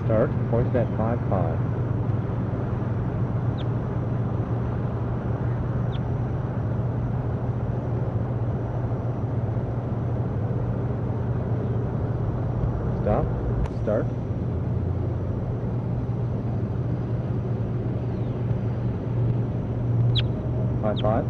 Start, pointed at 5-5. Stop, start. Five, five.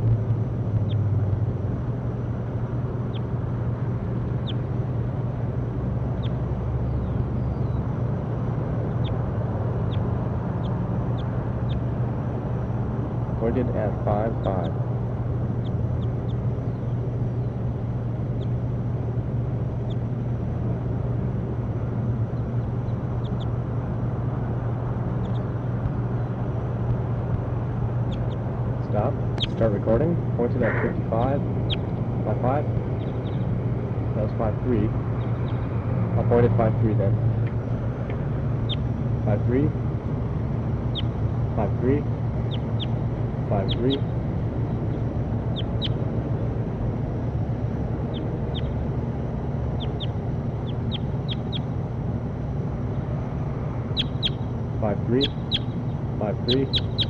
Pointed at 5-5. Stop. Start recording. Pointed at 55. 5-5. That was 5-3. I'll point at 5-3 then. 5-3. 5-3. 5-3. 5-3. 5-3.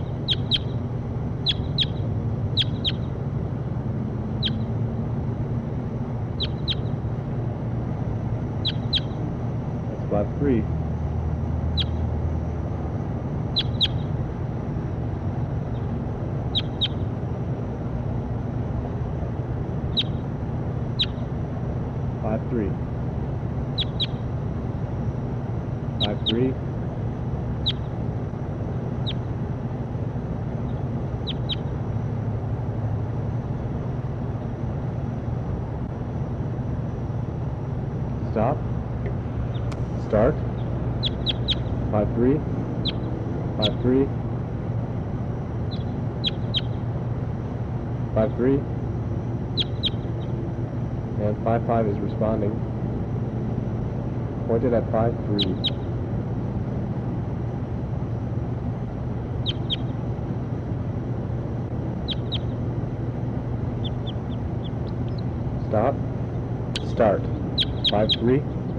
5-3. 5-3. 5-3. 5-3. Stop. Start. 5-3. 5-3. 5-3. And 5-5 is responding. Pointed at 5-3. Stop. Start. 5-3.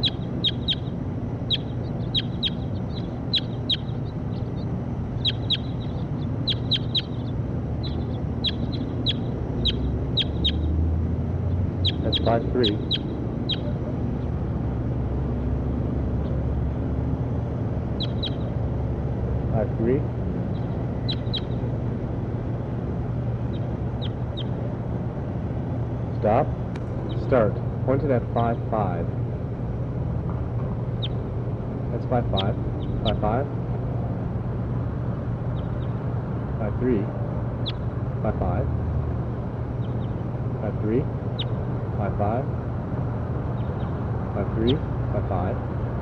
That's 5-3. 5-3. Stop. Start. Pointed at 5-5. That's 5-5. 5-5. 5-3. 5-5. 5-3. 5-5. 5-3. 5-5.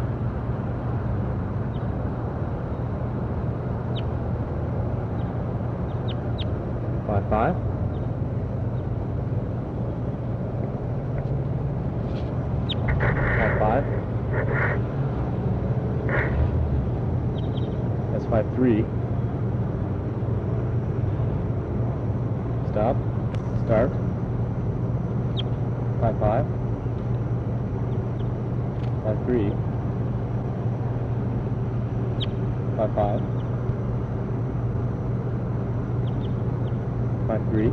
5-5. 5-5. That's 5-3. Stop. Start. 5-5. 5-3. 5-5. 5-3.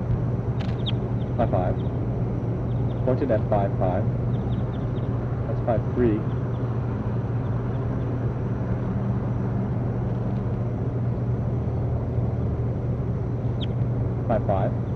5-5. Pointed at 5-5. That's 5-3. 5-5.